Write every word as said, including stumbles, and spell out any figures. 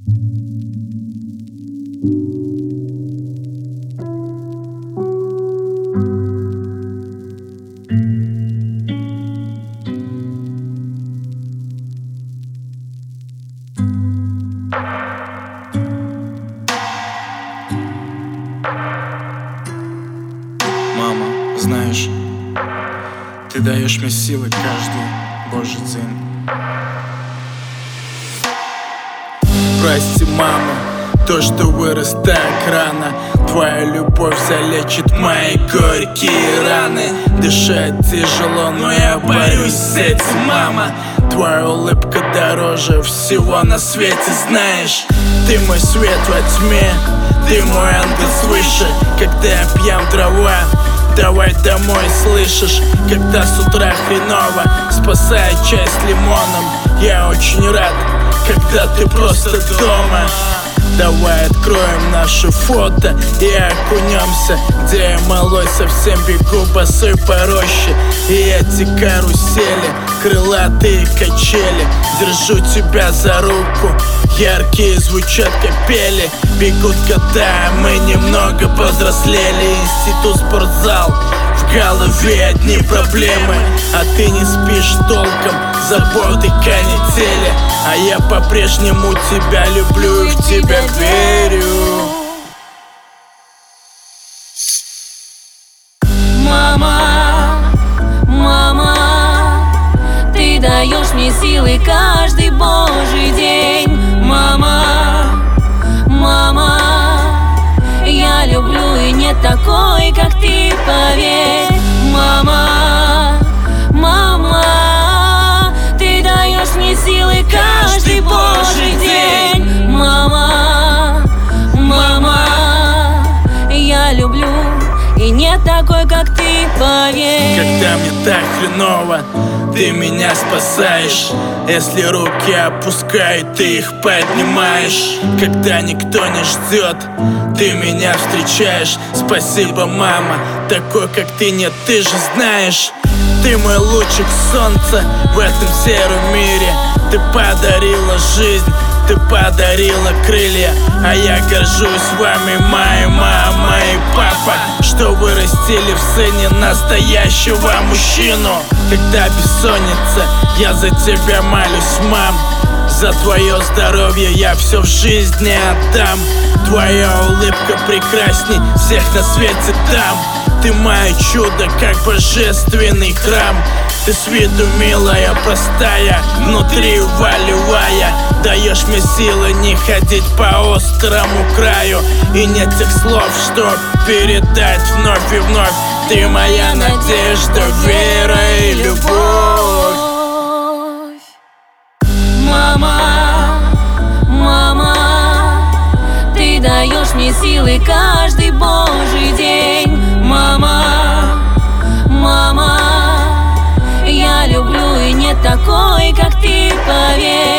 Мама, знаешь, ты даешь мне силы каждый божий день. Прости, мама, то, что вырос так рано. Твоя любовь залечит мои горькие раны. Дышать тяжело, но я борюсь с этим, мама. Твоя улыбка дороже всего на свете, знаешь. Ты мой свет во тьме, ты мой ангел свыше. Когда я пьян дрова, давай домой, слышишь? Когда с утра хреново, спасая чай с лимоном. Я очень рад, когда ты просто дома. Давай откроем наши фото и окунемся, где я малой совсем бегу босой по роще. И эти карусели, крылатые качели, держу тебя за руку, яркие звучат капели. Бегут года, мы немного повзрослели. Институт, спортзал, в голове одни проблемы. А ты не спишь толком, заботы, канители. А я по-прежнему тебя люблю и в тебя верю. Мама, мама, ты даешь мне силы каждый божий день. Мама, мама, я люблю и не такой, как ты, поверь. Мама, мама, ты даешь мне силы каждый божий день. Мама, мама, я люблю и не такой, как ты, поверь. Когда мне так хреново, ты меня спасаешь. Если руки опускаю, ты их поднимаешь. Когда никто не ждет, ты меня встречаешь. Спасибо, мама, такой, как ты, нет, ты же знаешь. Ты мой лучик солнца в этом сером мире. Ты подарила жизнь, ты подарила крылья. А я горжусь вами, моя мама и папа, что вырастили в сыне настоящего мужчину. Когда бессонница, я за тебя молюсь, мам. За твое здоровье я все в жизни отдам. Твоя улыбка прекрасней всех на свете дам. Ты мое чудо, как божественный храм. Ты с виду милая, простая, внутри волевая. Даешь мне силы не ходить по острому краю. И нет тех слов, что передать вновь и вновь. Ты моя надежда, вера и любовь. Мама, мама, ты даешь мне силы каждый божий день. Мама, мама, я люблю и не такой, как ты, поверь.